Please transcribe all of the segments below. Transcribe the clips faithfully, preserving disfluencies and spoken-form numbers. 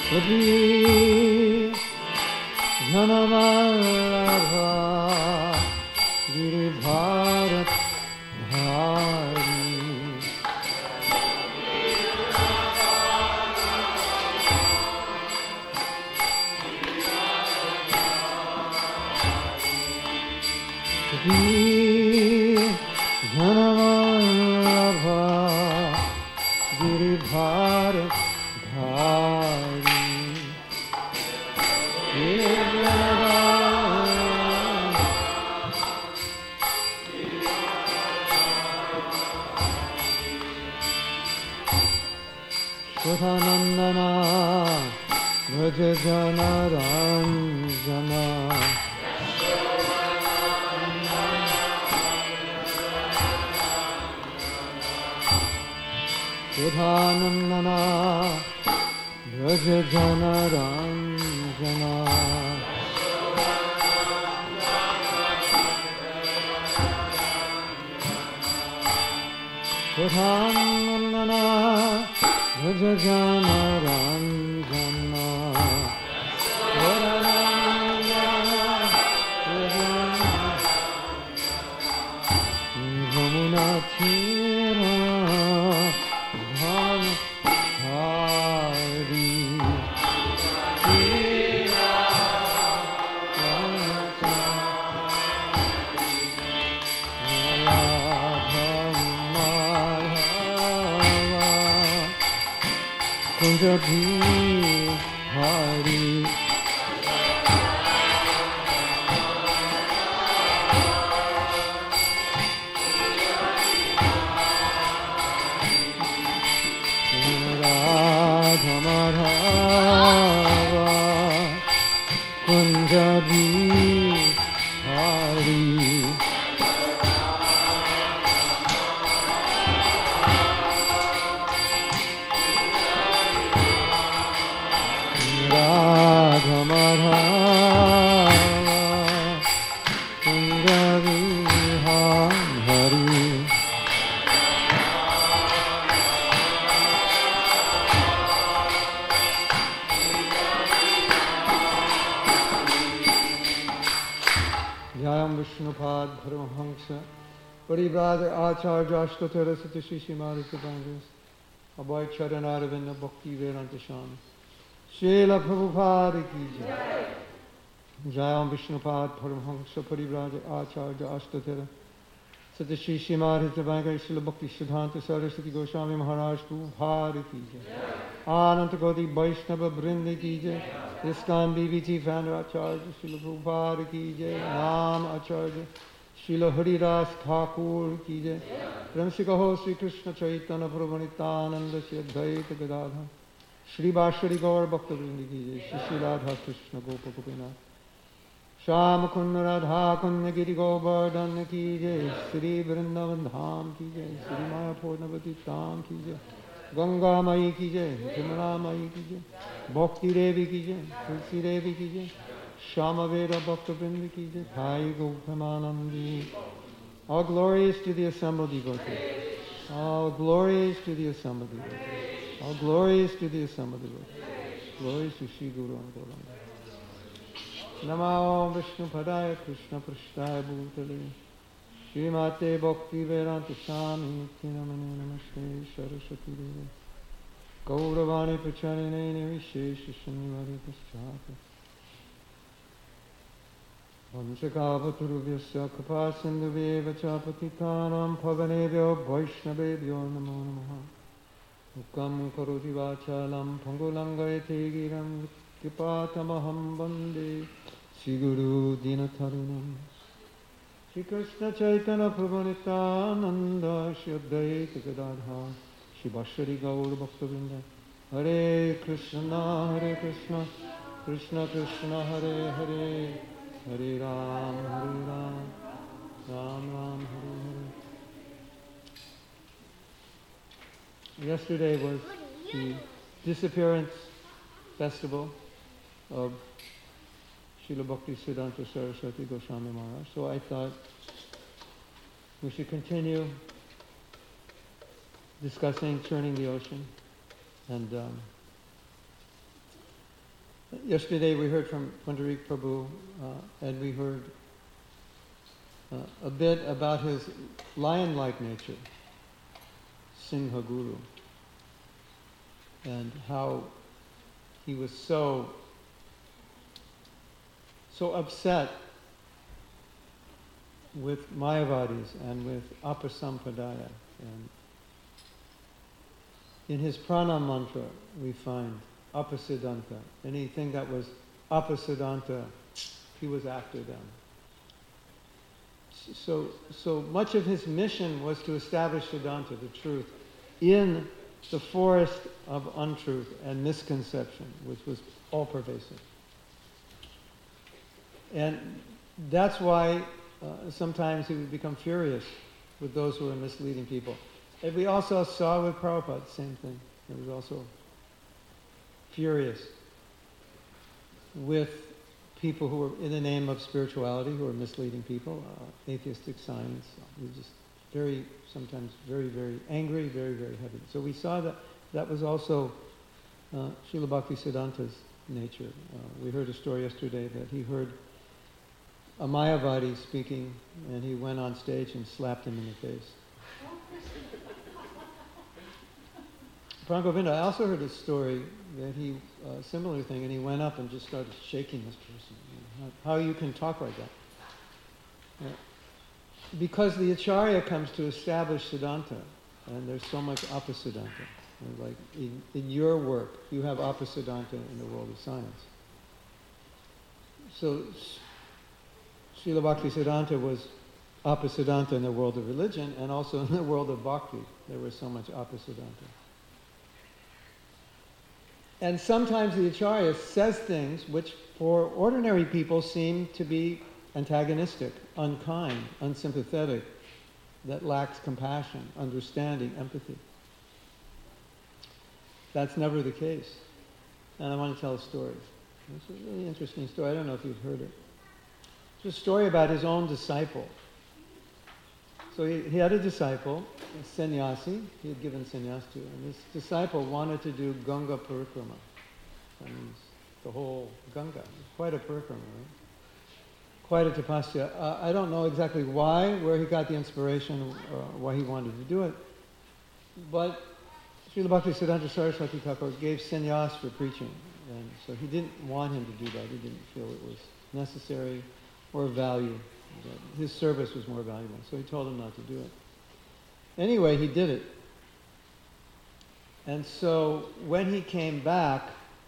Sri Dhanavallabha Giribharat Dhari Sri Dhanavallabha Giribharat Dhari Sudhanandana Vraja Jana Ranjana Sudhanandana Vraja Jana Ranjana Sudhanandana Vraja Jana Ranjana Yamuna Tira Bhava Hari Tira Kunjabi Hari Radha Madhava Kunjabi Hari Radha Madhava Kunjabi Hari Jayam Vishnupad Paramahamsa Parivrada Acharya Ashtotara Satishi Shimari Sabangas Abhay Charanaravinda Bhakti Vedanta Swami Srila Prabhupada Ki Jai Jayam Vishnupad Paramahamsa Parivrada Acharya Ashtotara Satishi Shimari Sabangas Srila Bhakti Siddhanta Saraswati Goswami Maharaj Prabhupada Ki Jai Ananta Gaudiya Vaishnava Brinda Ki Jai ISKCON B B T founder Acharya Srila Prabhupada Ki Jai Nam Acharya Srila Haridas Thakur Ki Jai Ramsikaho Sri Krishna Chaitanya Prabhu Nityananda Sri Advaita Gadadhar Shri Vashari Gaur Bhakta Vrinda Ki Jai Shri Shri Radha Krishna Gopa Gopinath Sham Kunda Radha Kunda Giri Govardhan Ki Jai Shri Vrindavan Dham Ki Jai Shri Mayapur Navati Tam Ki Jai Ganga Mai Ki Jai Jamuna Mai Ki Jai Bhakti Devi Ki Jai Tulsi Devi Ki Jai Shama Veda Bhakta Vrinda Ki Jai Bhai Gautam All glories to the assembled devotees. All glories to the assembled devotees. All glories to the assembled devotees. Glories to Sri Guru and Gauranga. Namo Vishnu Padaya Krishna Prashtaya Bhutale Srimate Bhakti Vedanta Swami Tinamane Namaste Saraswati Devi Gauravani Pracharine Vishesha Shanivari Paschata Vanchakavaturubhyasya Kapasindhuveva Chapatitanam Pavanebhyo Vaishnavebhyo Namo Namaha Mukam Karoti Vachalam Pangulangayate Giram Kipatamaham Bande Sri Guru Dinatarinam Sri Krishna Chaitanya Prabhu Nityananda Sri Advaita Gadadhar Sri Vashari Gaur Bhaktivinoda Hare Krishna Hare Krishna Krishna Krishna Hare Hare Hare Ram Hare Ram Ram Ram Hare Hare. Yesterday was the disappearance festival of Srila Bhakti Siddhanta Saraswati Goswami Maharaj. So I thought we should continue discussing Churning the Ocean. And um, Yesterday we heard from Pundarik Prabhu, uh, and we heard uh, a bit about his lion-like nature, Singha Guru, and how he was so, so upset with Mayavadis and with Apasampradaya. And in his pranam mantra we find Apasiddhanta. Anything that was Apasiddhanta, he was after them. So, so much of his mission was to establish Siddhanta, the truth, in the forest of untruth and misconception, which was all pervasive. And that's why uh, sometimes he would become furious with those who were misleading people. And we also saw with Prabhupada the same thing. He was also furious with people who were in the name of spirituality, who were misleading people, uh, atheistic science. He was just very, sometimes very, very angry, very, very heavy. So we saw that that was also uh, Srila Bhaktisiddhanta's nature. Uh, we heard a story yesterday that he heard a Mayavadi speaking, and he went on stage and slapped him in the face. Prangovinda, I also heard a story that he, uh, similar thing, and he went up and just started shaking this person. You know, how, how you can talk like that? Yeah. Because the Acharya comes to establish Siddhanta, and there's so much Apasiddhanta. And like in, in your work, you have Apasiddhanta in the world of science. So Srila Bhaktisiddhanta was Apasiddhanta in the world of religion, and also in the world of bhakti. There was so much Apasiddhanta. And sometimes the Acharya says things which for ordinary people seem to be antagonistic, unkind, unsympathetic, that lacks compassion, understanding, empathy. That's never the case. And I want to tell a story. It's a really interesting story. I don't know if you've heard it. It's a story about his own disciple. So he, he had a disciple, a sannyasi, he had given sannyas to, and this disciple wanted to do Ganga Parikrama. That means the whole Ganga. It's quite a parikrama, right? Quite a tapasya. Uh, I don't know exactly why, where he got the inspiration, or why he wanted to do it, but Srila Bhaktisiddhanta Saraswati Thakur gave sannyas for preaching, and so he didn't want him to do that. He didn't feel it was necessary or value. His service was more valuable, so he told him not to do it. Anyway, he did it. And so when he came back,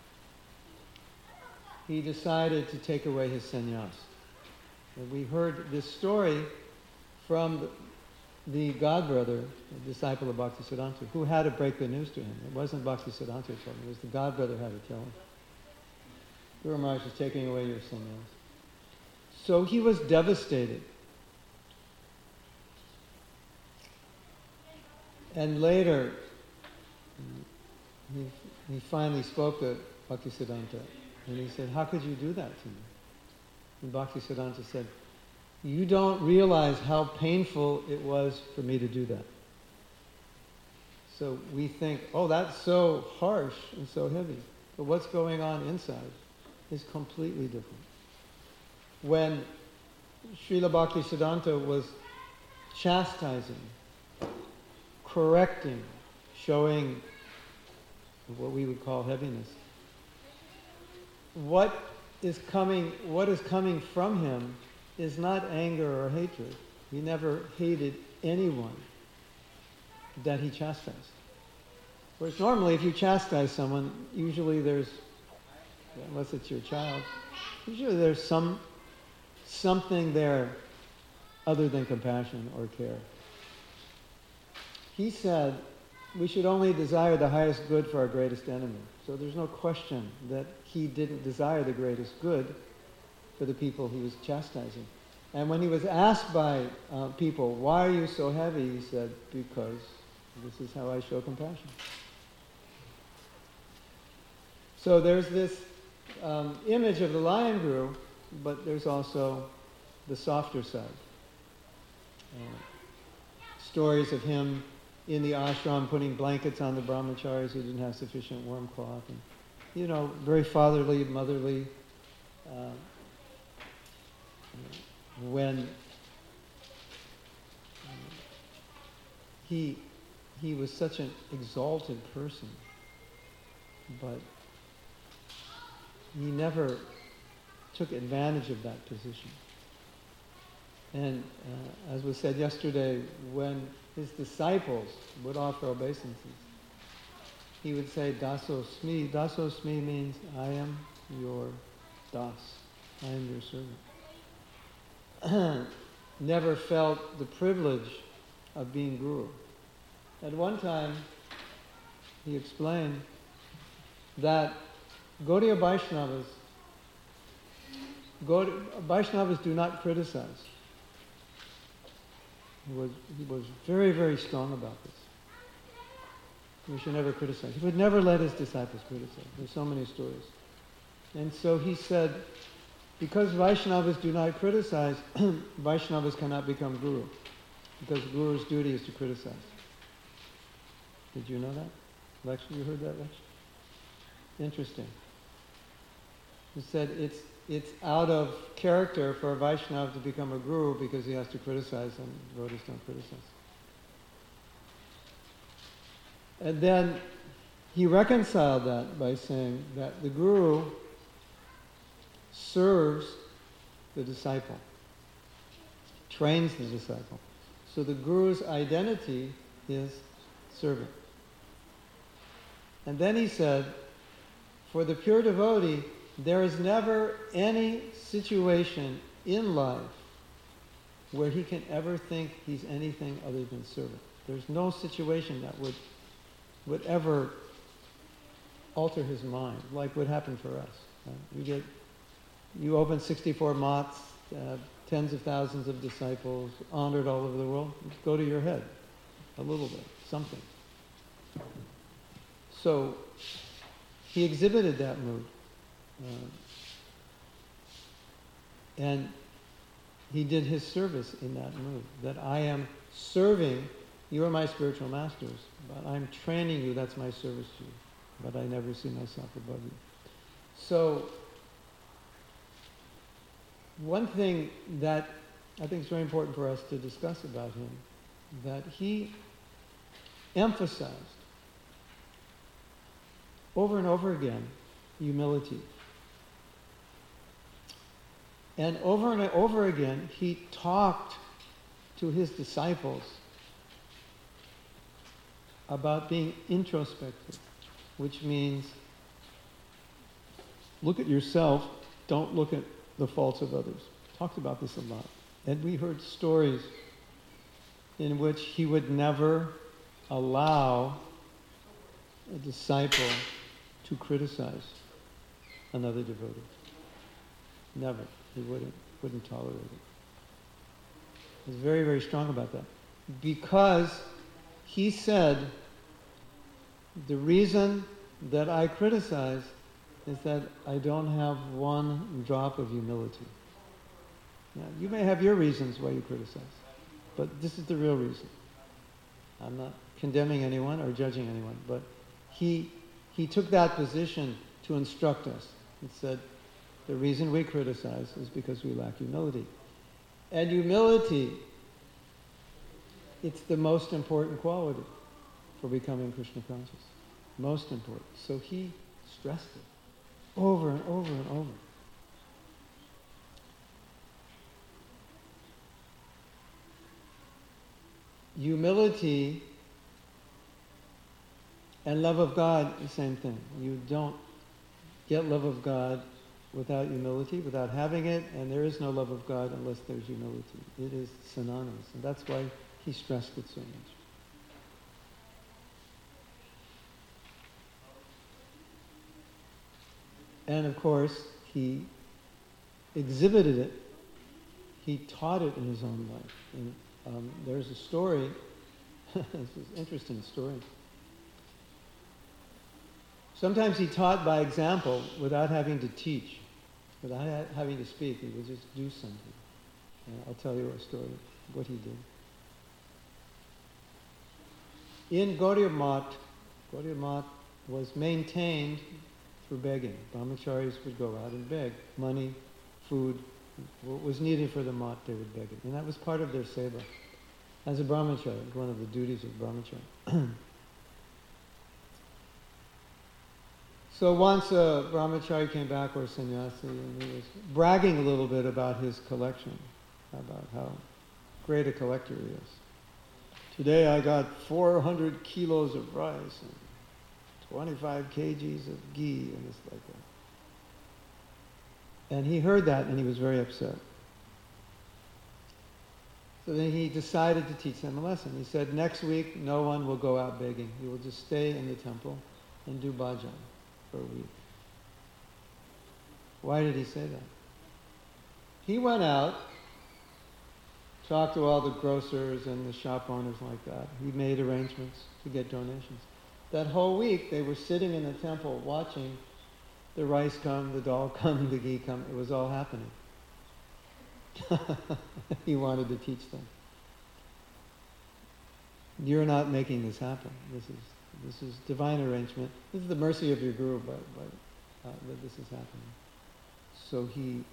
he decided to take away his sannyas. And we heard this story from the godbrother, the disciple of Bhaktisiddhanta, who had to break the news to him. It wasn't Bhaktisiddhanta who told him, it was the godbrother who had to tell him. Guru Maharaj is taking away your sannyas. So he was devastated. And later, he, he finally spoke to Bhaktisiddhanta, and he said, how could you do that to me? And Bhaktisiddhanta said, you don't realize how painful it was for me to do that. So we think, oh, that's so harsh and so heavy. But what's going on inside is completely different. When Srila Bhaktisiddhanta was chastising, correcting, showing what we would call heaviness, what is coming, what is coming from him is not anger or hatred. He never hated anyone that he chastised. Whereas normally if you chastise someone, usually there's, unless it's your child, usually there's some something there other than compassion or care. He said we should only desire the highest good for our greatest enemy. So there's no question that he didn't desire the greatest good for the people he was chastising. And when he was asked by uh, people, why are you so heavy? He said, because this is how I show compassion. So there's this um, image of the lion guru, but there's also the softer side. Uh, stories of him in the ashram putting blankets on the brahmacharis who didn't have sufficient warm cloth, and you know, very fatherly, motherly. Uh, when he he was such an exalted person, but he never took advantage of that position. And uh, as was said yesterday, when his disciples would offer obeisances, he would say, Dasosmi. Dasosmi means, I am your das. I am your servant. Never felt the privilege of being guru. At one time, he explained that Gaudiya Vaishnavas, Gaudiya, Vaishnavas do not criticize. He was, he was very, very strong about this. We should never criticize. He would never let his disciples criticize. There's so many stories. And so he said, because Vaishnavas do not criticize, Vaishnavas cannot become guru. Because guru's duty is to criticize. Did you know that? Lecture, you heard that lecture? Interesting. He said it's it's out of character for a Vaishnava to become a guru because he has to criticize and devotees don't criticize. And then he reconciled that by saying that the guru serves the disciple, trains the disciple. So the guru's identity is servant. And then he said, for the pure devotee, there is never any situation in life where he can ever think he's anything other than servant. There's no situation that would would ever alter his mind, like what happened for us. Right? You get, you open sixty-four mats, uh, tens of thousands of disciples, honored all over the world. Go to your head, a little bit, something. So he exhibited that mood. Uh, and he did his service in that mood, that I am serving, you are my spiritual masters, but I'm training you, that's my service to you, but I never see myself above you. So, one thing that I think is very important for us to discuss about him, that he emphasized over and over again humility. And over and over again, he talked to his disciples about being introspective, which means look at yourself, don't look at the faults of others. Talked about this a lot. And we heard stories in which he would never allow a disciple to criticize another devotee. Never. He wouldn't, wouldn't tolerate it. He was very, very strong about that. Because he said, the reason that I criticize is that I don't have one drop of humility. Now, you may have your reasons why you criticize, but this is the real reason. I'm not condemning anyone or judging anyone, but he he took that position to instruct us. He said, the reason we criticize is because we lack humility. And humility, it's the most important quality for becoming Krishna conscious. Most important. So he stressed it over and over and over. Humility and love of God, the same thing. You don't get love of God without humility, without having it, and there is no love of God unless there's humility. It is synonymous, and that's why he stressed it so much. And of course, he exhibited it. He taught it in his own life. And um, there's a story, this is an interesting story. Sometimes he taught by example without having to teach, without ha- having to speak. He would just do something. Uh, I'll tell you a story, what he did. In Gaudiya Math, Gaudiya Math was maintained for begging. Brahmacharis would go out and beg. Money, food, what was needed for the mat, they would beg it. And that was part of their seva. As a brahmachari, one of the duties of brahmachari. So once a brahmachari came back, or a sannyasi, and he was bragging a little bit about his collection, about how great a collector he is. Today I got four hundred kilos of rice and twenty-five kgs of ghee, and it's like that. And he heard that and he was very upset. So then he decided to teach them a lesson. He said, next week no one will go out begging. You will just stay in the temple and do bhajan for a week. Why did he say that? He went out, talked to all the grocers and the shop owners like that. He made arrangements to get donations. That whole week they were sitting in the temple watching the rice come, the dal come, the ghee come. It was all happening. He wanted to teach them. You're not making this happen. This is this is divine arrangement. This is the mercy of your guru, but, but uh, that this is happening. So he,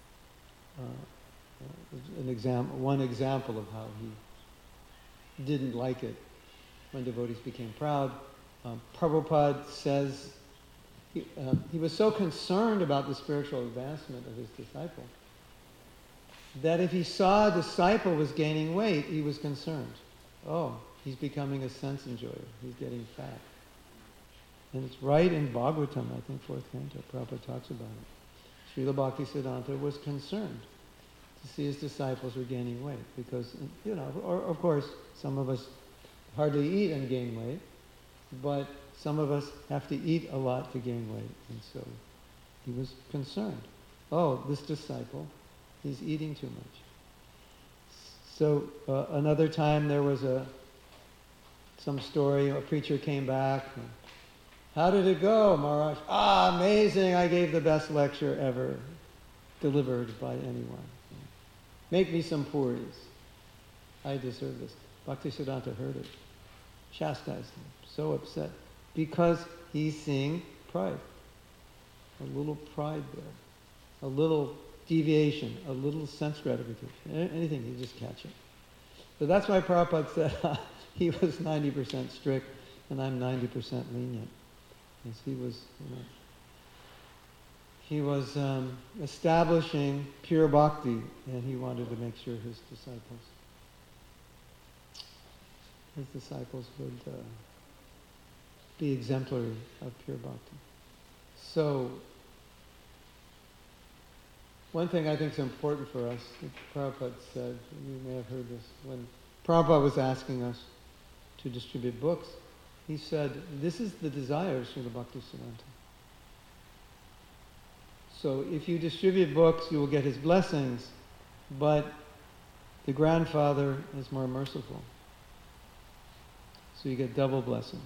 uh, an example, one example of how he didn't like it when devotees became proud. Um, Prabhupada says he, uh, he was so concerned about the spiritual advancement of his disciple that if he saw a disciple was gaining weight, he was concerned. Oh, he's becoming a sense enjoyer. He's getting fat. And it's right in Bhagavatam, I think, fourth canto, Prabhupada talks about it. Srila Bhaktisiddhanta was concerned to see his disciples were gaining weight because, you know, or, of course, some of us hardly eat and gain weight, but some of us have to eat a lot to gain weight. And so he was concerned. Oh, this disciple, he's eating too much. So uh, another time there was a some story, a preacher came back. And, how did it go, Maharaj? Ah, amazing, I gave the best lecture ever delivered by anyone. Make me some puris. I deserve this. Bhaktisiddhanta heard it, chastised him, so upset, because he's seeing pride. A little pride there. A little deviation, a little sense gratification. Anything, you just catch it. So that's why Prabhupada said he was ninety percent strict and I'm ninety percent lenient. Because he was, you know, he was um, establishing pure bhakti, and he wanted to make sure his disciples, his disciples would uh, be exemplary of pure bhakti. So, one thing I think is important for us, that Prabhupada said, you may have heard this, when Prabhupada was asking us to distribute books, he said, this is the desire of Srila Bhaktisiddhanta. So if you distribute books, you will get his blessings, but the grandfather is more merciful. So you get double blessings.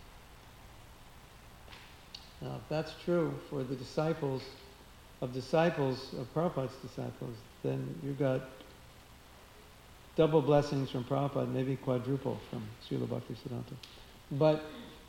Now, if that's true for the disciples of disciples, of Prabhupada's disciples, then you got double blessings from Prabhupada, maybe quadruple from Srila Bhaktisiddhanta. But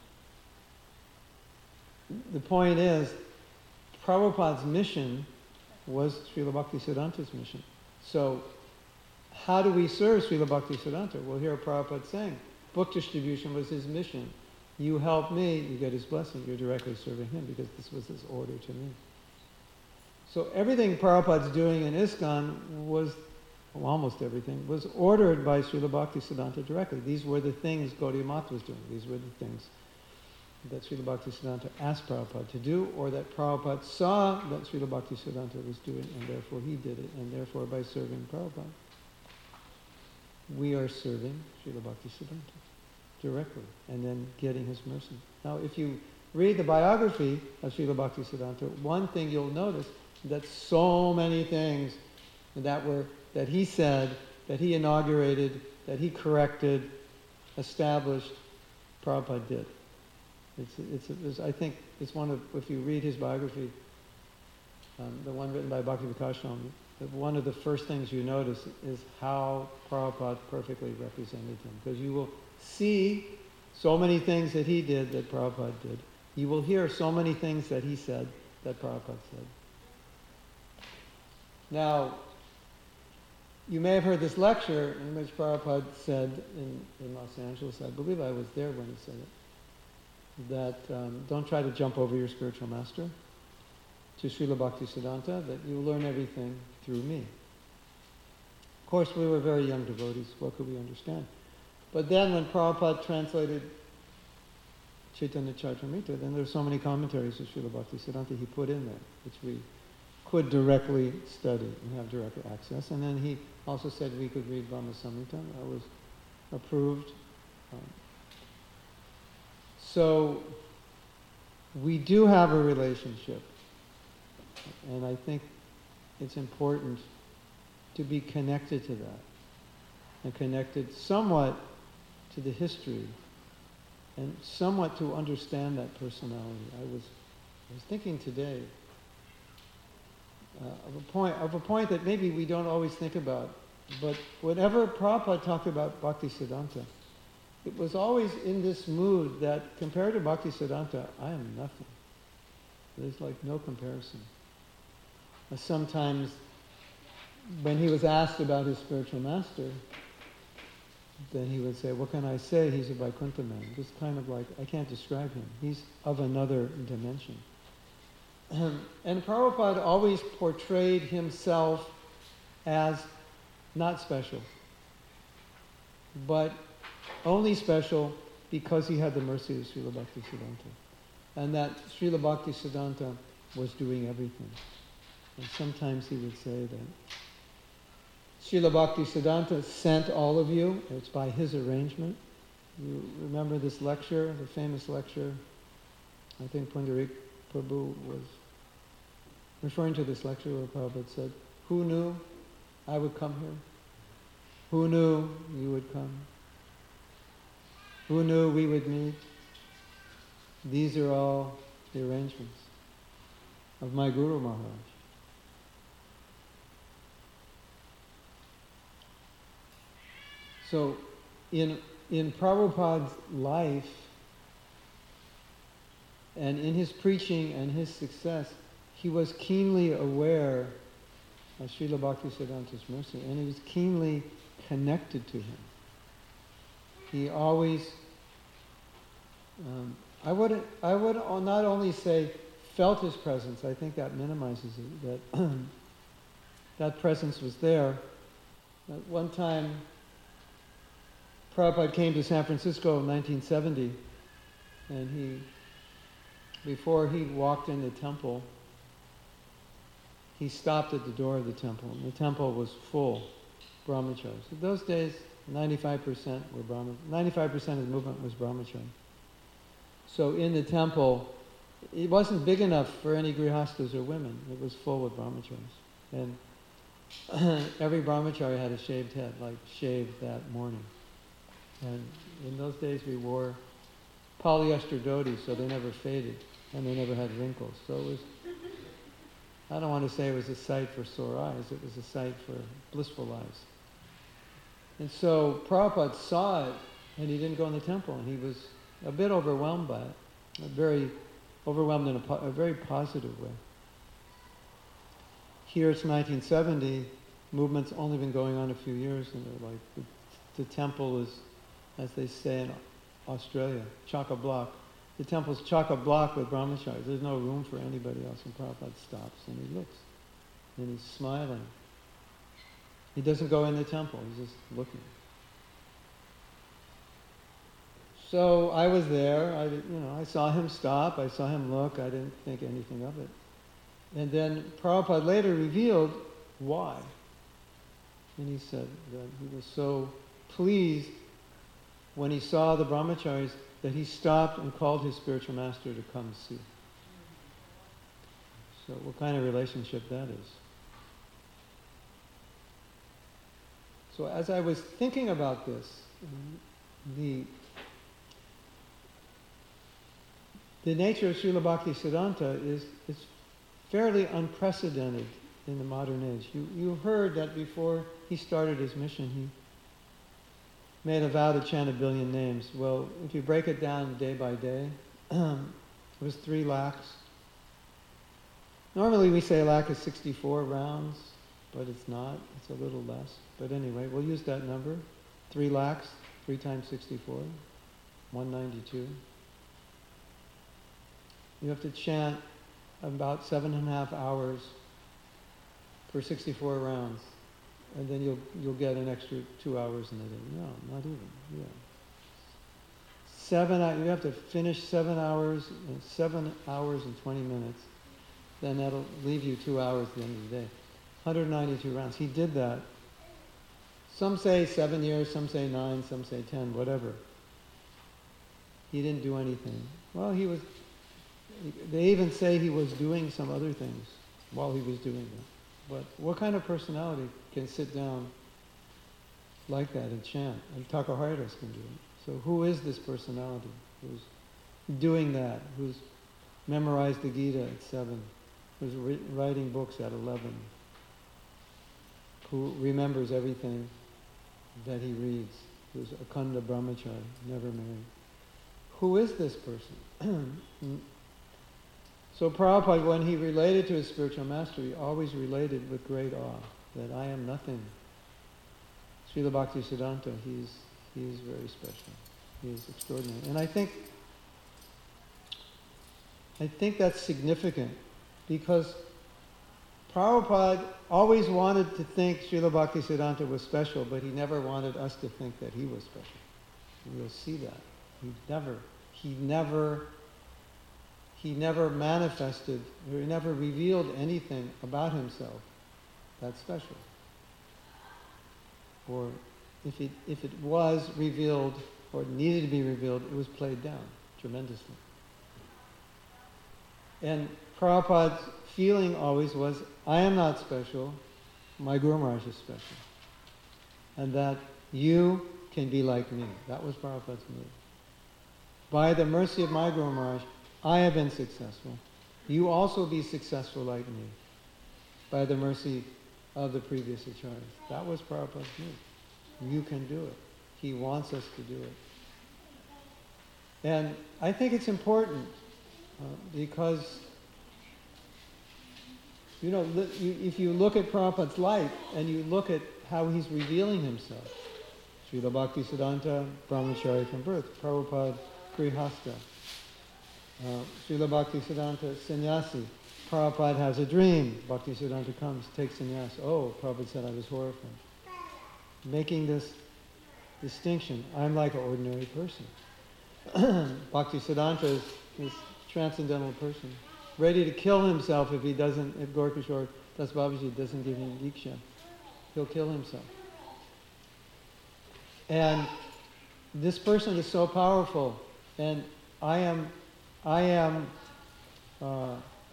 the point is, Prabhupada's mission was Srila Bhaktisiddhanta's mission. So, how do we serve Srila Bhaktisiddhanta? Well, here Prabhupada saying, book distribution was his mission. You help me, you get his blessing. You're directly serving him because this was his order to me. So everything Prabhupada's doing in ISKCON was, well, almost everything, was ordered by Srila Bhaktisiddhanta directly. These were the things Gaudiya Mata was doing. These were the things that Srila Bhaktisiddhanta asked Prabhupada to do, or that Prabhupada saw that Srila Bhaktisiddhanta was doing, and therefore he did it, and therefore by serving Prabhupada, we are serving Srila Bhaktisiddhanta directly, and then getting his mercy. Now, if you read the biography of Srila Bhaktisiddhanta, one thing you'll notice that so many things that were that he said, that he inaugurated, that he corrected, established, Prabhupada did. It's, it's, it's, I think it's one of, if you read his biography, um, the one written by Bhakti Vikas Swami, that one of the first things you notice is how Prabhupada perfectly represented him. Because you will see so many things that he did that Prabhupada did. you will hear so many things that he said that Prabhupada said. Now, you may have heard this lecture in which Prabhupada said in, in Los Angeles, I believe I was there when he said it, that um, don't try to jump over your spiritual master, to Srila Bhaktisiddhanta, that you learn everything through me. Of course, we were very young devotees. What could we understand? But then when Prabhupada translated Chaitanya Charitamrita, then there's so many commentaries of Srila Bhaktisiddhanta he put in there, which we could directly study and have direct access. And then he also said we could read Brahma Samhita. That was approved. Um, so we do have a relationship. And I think it's important to be connected to that. And connected somewhat to the history. And somewhat to understand that personality. I was, I was thinking today Uh, of a point of a point that maybe we don't always think about, but whenever Prabhupada talked about Bhaktisiddhanta, it was always in this mood that compared to Bhaktisiddhanta, I am nothing. There's like no comparison. Uh, sometimes when he was asked about his spiritual master, then he would say, what can I say? He's a Vaikuntha man. Just kind of like, I can't describe him. He's of another dimension. And Prabhupada always portrayed himself as not special, but only special because he had the mercy of Srila Bhaktisiddhanta. And that Srila Bhaktisiddhanta was doing everything. And sometimes he would say that Srila Bhaktisiddhanta sent all of you. It's by his arrangement. You remember this lecture, the famous lecture, I think Pundarik Prabhu was referring to this lecture where Prabhupada said, who knew I would come here? Who knew you would come? Who knew we would meet? These are all the arrangements of my Guru Maharaj. So in, in Prabhupada's life and in his preaching and his success, he was keenly aware of Srila Bhaktisiddhanta's mercy, and he was keenly connected to him. He always, um, I would I would not only say felt his presence, I think that minimizes it, that that presence was there. At one time, Prabhupada came to San Francisco in nineteen seventy, and he, before he walked in the temple, he stopped at the door of the temple, and the temple was full, brahmacharis. In those days, ninety-five percent were brahma, ninety-five percent of the movement was brahmachari. So in the temple, it wasn't big enough for any grihastas or women. It was full with brahmacharis. And every brahmachari had a shaved head, like shaved that morning. And in those days we wore polyester dhotis, so they never faded, and they never had wrinkles. So it was, I don't want to say it was a sight for sore eyes, it was a sight for blissful eyes. And so Prabhupada saw it, and he didn't go in the temple, and he was a bit overwhelmed by it, very overwhelmed in a, po- a very positive way. Here it's nineteen seventy, movement's only been going on a few years, and they're like, the, the temple is, as they say in Australia, chock-a-block. The temple's chock-a-block with brahmacharis. There's no room for anybody else. And Prabhupada stops and he looks. And he's smiling. He doesn't go in the temple. He's just looking. So I was there. I, you know, I saw him stop. I saw him look. I didn't think anything of it. And then Prabhupada later revealed why. And he said that he was so pleased when he saw the brahmacharis that he stopped and called his spiritual master to come see. So what kind of relationship that is. So as I was thinking about this, the, the nature of Srila Bhaktisiddhanta is, is fairly unprecedented in the modern age. You, you heard that before he started his mission, he made a vow to chant a billion names. Well, if you break it down day by day, It was three lakhs. Normally we say a lakh is sixty-four rounds, but it's not. It's a little less. But anyway, we'll use that number. Three lakhs, three times sixty-four, one ninety-two. You have to chant about seven and a half hours for sixty-four rounds, and then you'll you'll get an extra two hours in the day. No, not even. Yeah. Seven. You have to finish seven hours, seven hours and twenty minutes. Then that'll leave you two hours at the end of the day. one hundred ninety-two rounds. He did that. Some say seven years, some say nine, some say ten, whatever. He didn't do anything. Well, he was. They even say he was doing some other things while he was doing them. But what kind of personality can sit down like that and chant? And Takaharidas can do it. So who is this personality who's doing that, who's memorized the Gita at seven, who's re- writing books at eleven, who remembers everything that he reads, who's Akhanda Brahmachari, never married? Who is this person? So Prabhupada, when he related to his spiritual master, he always related with great awe, that I am nothing. Srila Bhaktisiddhanta, he's, he's very special. He's extraordinary. And I think, I think that's significant, because Prabhupada always wanted to think Srila Bhaktisiddhanta was special, but he never wanted us to think that he was special. And we'll see that. He never, he never... He never manifested, or he never revealed anything about himself that's special. Or if it, if it was revealed, or needed to be revealed, it was played down tremendously. And Prabhupada's feeling always was, I am not special, my Guru Maharaj is special. And that you can be like me. That was Prabhupada's mood. By the mercy of my Guru Maharaj, I have been successful. You also be successful like me, by the mercy of the previous acharyas. That was Prabhupada's mood. You can do it. He wants us to do it. And I think it's important uh, because, you know, li- you, if you look at Prabhupada's life and you look at how he's revealing himself, Srila Bhaktisiddhanta, Brahmachari from birth, Prabhupada, Grihastha, Uh, Srila Bhaktisiddhanta, sannyasi. Prabhupada has a dream. Bhaktisiddhanta comes, takes sannyas. Oh, Prabhupada said I was horrified. Making this distinction. I'm like an ordinary person. Bhaktisiddhanta is this transcendental person, ready to kill himself if he doesn't, if Gorkishore Das Babaji doesn't give him Diksha. He'll kill himself. And this person is so powerful, and I am I am, uh,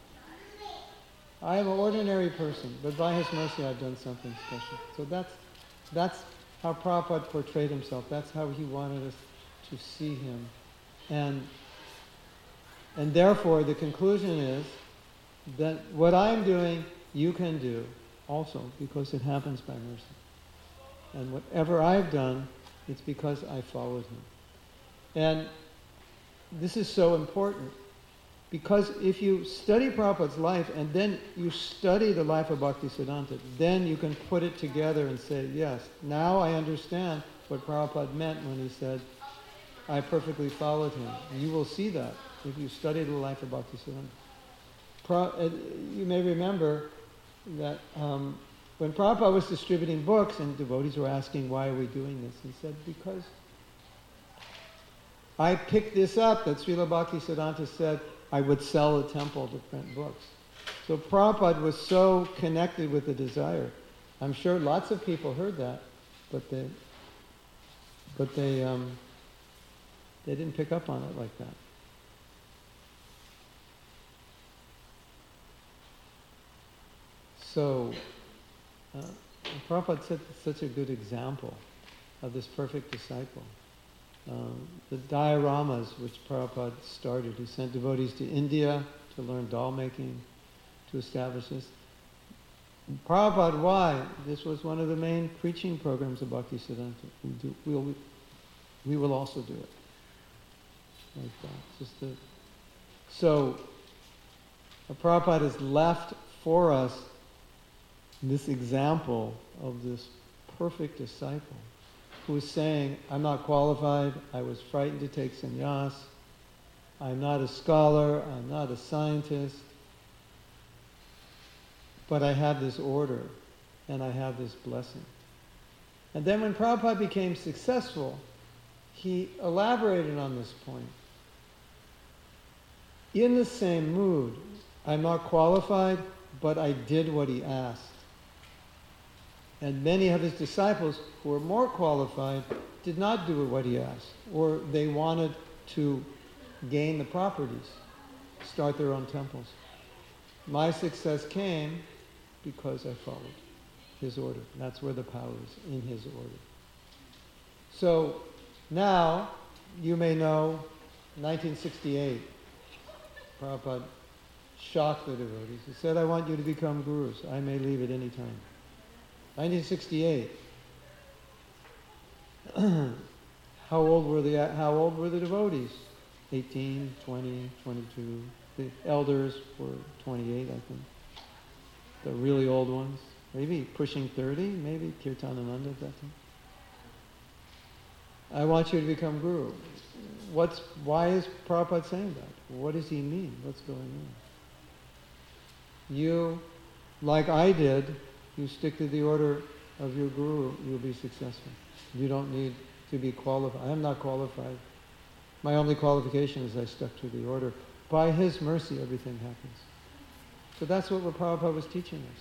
I am an ordinary person, but by his mercy I've done something special. So that's, that's how Prabhupada portrayed himself. That's how he wanted us to see him. And, and therefore the conclusion is that what I'm doing, you can do also, because it happens by mercy. And whatever I've done, it's because I followed him. And this is so important, because if you study Prabhupada's life and then you study the life of Bhaktisiddhanta, then you can put it together and say, yes, now I understand what Prabhupada meant when he said, I perfectly followed him. And you will see that if you study the life of Bhaktisiddhanta. Pra- uh, you may remember that um, when Prabhupada was distributing books and devotees were asking, why are we doing this? He said, because I picked this up, that Srila Bhaktisiddhanta said I would sell a temple to print books. So Prabhupada was so connected with the desire. I'm sure lots of people heard that, but they, but they, um, they didn't pick up on it like that. So uh, Prabhupada set such a good example of this perfect disciple. Um, the dioramas which Prabhupada started, he sent devotees to India to learn doll making, to establish this. And Prabhupada, why? This was one of the main preaching programs of Bhaktisiddhanta. We, do, we'll, we will also do it. Like that. Just to So, Prabhupada has left for us this example of this perfect disciple who is saying, I'm not qualified, I was frightened to take sannyas, I'm not a scholar, I'm not a scientist, but I have this order and I have this blessing. And then when Prabhupada became successful, he elaborated on this point. In the same mood, I'm not qualified, but I did what he asked. And many of his disciples who were more qualified did not do what he asked, or they wanted to gain the properties, start their own temples. My success came because I followed his order. That's where the power is, in his order. So now, you may know, nineteen sixty-eight, Prabhupada shocked the devotees. He said, I want you to become gurus. I may leave at any time. nineteen sixty-eight. How old were the how old were the devotees? eighteen, twenty, twenty-two. The elders were twenty-eight, I think. The really old ones, maybe pushing thirty, maybe Kirtanananda at that time. I want you to become guru. What's why is Prabhupada saying that? What does he mean? What's going on? You, like I did, you stick to the order of your guru, you'll be successful. You don't need to be qualified. I am not qualified. My only qualification is I stuck to the order. By his mercy, everything happens. So that's what Prabhupada was teaching us.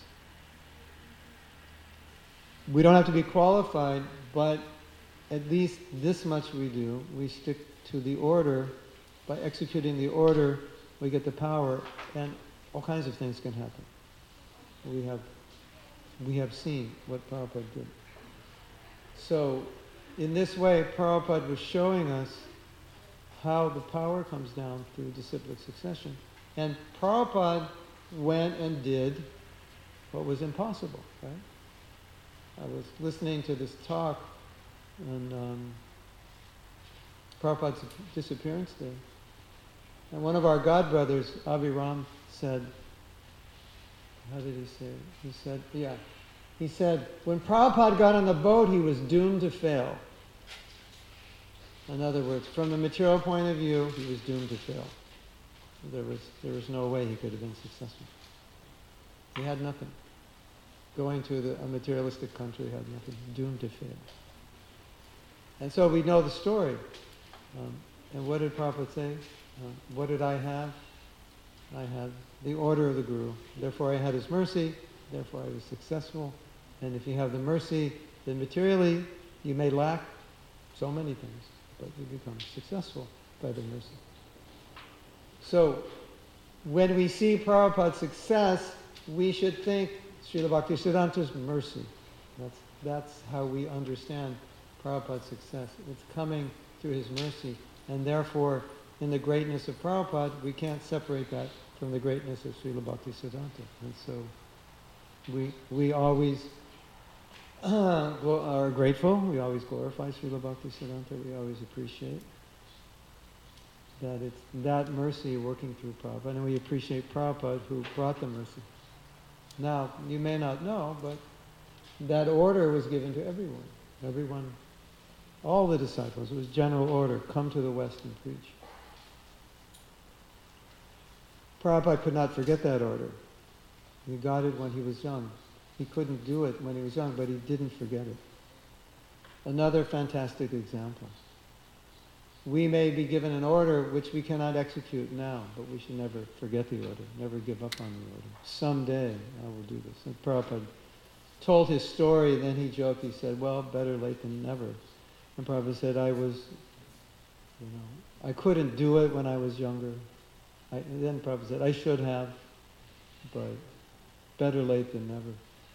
We don't have to be qualified, but at least this much we do. We stick to the order. By executing the order, we get the power, and all kinds of things can happen. We have we have seen what Prabhupada did. So, in this way, Prabhupada was showing us how the power comes down through disciplic succession. And Prabhupada went and did what was impossible, right? I was listening to this talk on um, Prabhupada's disappearance day. And one of our godbrothers, Abhiram, said, how did he say it? He said, yeah, he said, when Prabhupada got on the boat, he was doomed to fail. In other words, from the material point of view, he was doomed to fail. There was, there was no way he could have been successful. He had nothing. Going to the, a materialistic country had nothing. Doomed to fail. And so we know the story. Um, and what did Prabhupada say? Uh, what did I have? I had the order of the Guru. Therefore I had his mercy. Therefore I was successful. And if you have the mercy, then materially you may lack so many things, but you become successful by the mercy. So when we see Prabhupada's success, we should think Srila Bhaktisiddhanta's mercy. That's, that's how we understand Prabhupada's success. It's coming through his mercy. And therefore, in the greatness of Prabhupada, we can't separate that from the greatness of Srila Bhaktisiddhanta. And so we, we always uh, are grateful. We always glorify Srila Bhaktisiddhanta. We always appreciate that it's that mercy working through Prabhupada. And we appreciate Prabhupada who brought the mercy. Now, you may not know, but that order was given to everyone. Everyone, all the disciples, it was general order, come to the West and preach. Prabhupada could not forget that order. He got it when he was young. He couldn't do it when he was young, but he didn't forget it. Another fantastic example. We may be given an order which we cannot execute now, but we should never forget the order, never give up on the order. Someday I will do this. And Prabhupada told his story, then he joked, he said, well, better late than never. And Prabhupada said, I was, you know, I couldn't do it when I was younger. I, and then Prabhupada said, I should have, but better late than never.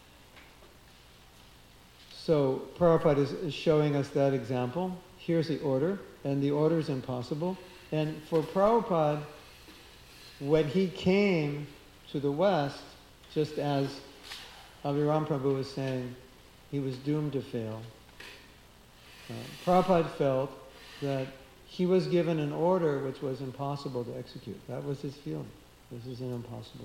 So Prabhupada is, is showing us that example. Here's the order, and the order is impossible. And for Prabhupada, when he came to the West, just as Abhiram Prabhu was saying, he was doomed to fail. Uh, Prabhupada felt that he was given an order which was impossible to execute. That was his feeling. This is an impossible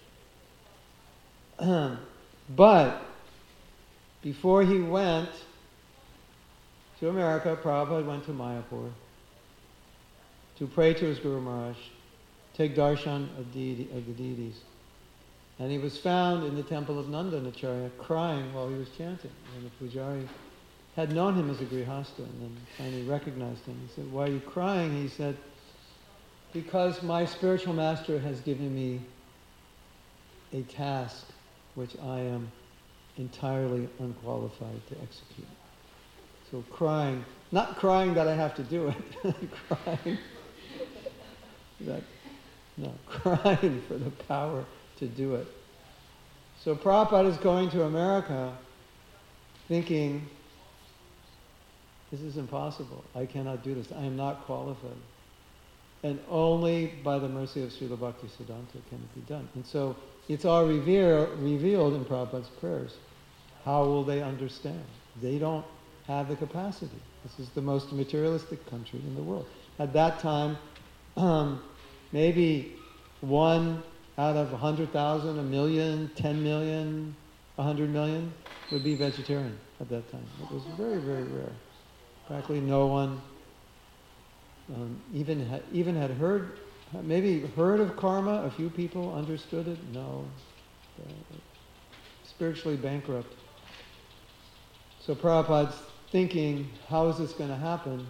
order. But before he went to America, Prabhupada went to Mayapur to pray to his Guru Maharaj, take darshan of, deity, of the deities. And he was found in the temple of Nandanacharya crying while he was chanting. And the pujari had known him as a grihasta and then finally recognized him. He said, "Why are you crying?" He said, "Because my spiritual master has given me a task which I am entirely unqualified to execute." So crying, not crying that I have to do it, crying that, no, crying for the power to do it. So Prabhupada is going to America thinking, this is impossible. I cannot do this. I am not qualified. And only by the mercy of Srila Bhaktisiddhanta can it be done. And so it's all reveal, revealed in Prabhupada's prayers. How will they understand? They don't have the capacity. This is the most materialistic country in the world. At that time, um, maybe one out of a hundred thousand, a million, ten million, a hundred million would be vegetarian at that time. It was very, very rare. Practically no one um, even ha- even had heard, maybe heard of karma. A few people understood it. No, uh, spiritually bankrupt. So Prabhupada's thinking, how is this going to happen?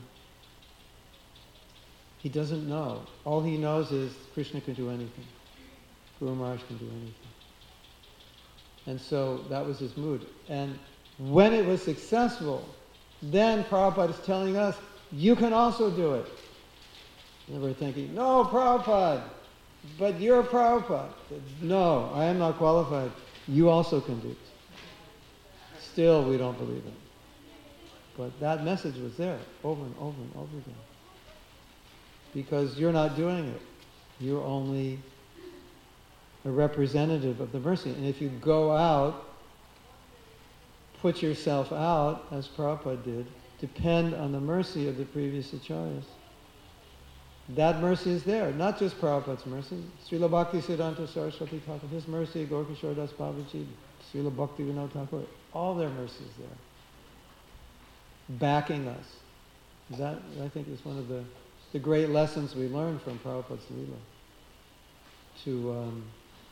He doesn't know. All he knows is Krishna can do anything. Guru Maharaj can do anything. And so that was his mood. And when it was successful, then Prabhupada is telling us, you can also do it. And we're thinking, no, Prabhupada, but you're Prabhupada. No, I am not qualified. You also can do it. Still, we don't believe it. But that message was there over and over and over again. Because you're not doing it. You're only a representative of the mercy. And if you go out, put yourself out, as Prabhupada did, depend on the mercy of the previous acharyas, that mercy is there. Not just Prabhupada's mercy. Srila Bhaktisiddhanta Saraswati Thakur, his mercy, Gaurkishore Das Babaji, Srila Bhakti Vinod Thakur, all their mercy is there. Backing us. That, I think, is one of the, the great lessons we learn from Prabhupada's Leela. To um,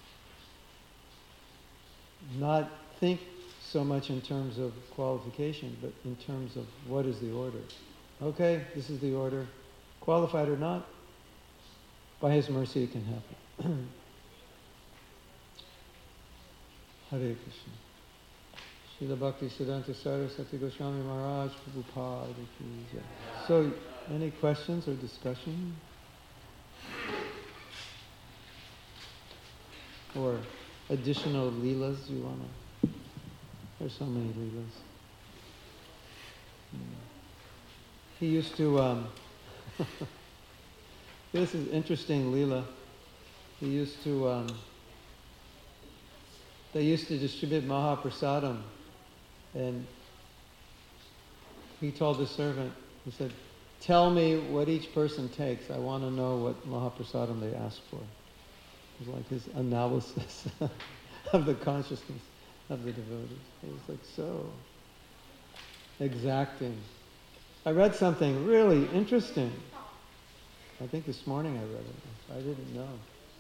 not think so much in terms of qualification, but in terms of what is the order. Okay, this is the order. Qualified or not, by his mercy it can happen. Hare Krishna. Srila Bhaktisiddhanta Saraswati Goswami Maharaj Prabhupada ki jai. So, any questions or discussion? Or additional leelas you want to... There's so many leelas. Hmm. He used to... Um, this is interesting leela. He used to... Um, they used to distribute Mahaprasadam. And he told the servant, he said, tell me what each person takes. I want to know what Mahaprasadam they ask for. It was like his analysis of the consciousness of the devotees. It was like so exacting. I read something really interesting. I think this morning I read it. I didn't know.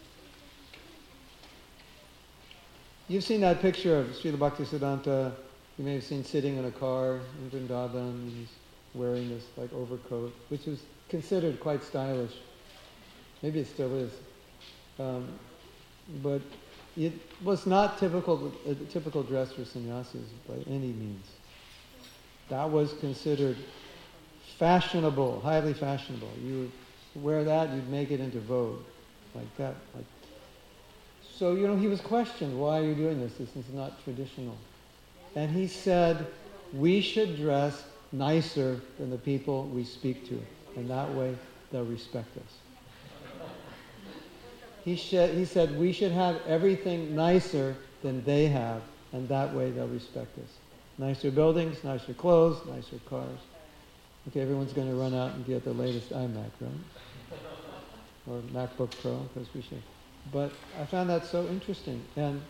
You've seen that picture of Srila Bhaktisiddhanta. You may have seen sitting in a car in Vrindavan, and he's wearing this like overcoat, which is considered quite stylish. Maybe it still is. Um, but it was not typical, a typical dress for sannyasis by any means. That was considered fashionable, highly fashionable. You would wear that, you'd make it into vogue, like that. Like. So, you know, he was questioned, why are you doing this? This is not traditional. And he said, we should dress nicer than the people we speak to, and that way they'll respect us. He, sh- he said, we should have everything nicer than they have, and that way they'll respect us. Nicer buildings, nicer clothes, nicer cars. Okay, everyone's going to run out and get the latest iMac, right? Or MacBook Pro, because we should. But I found that so interesting. And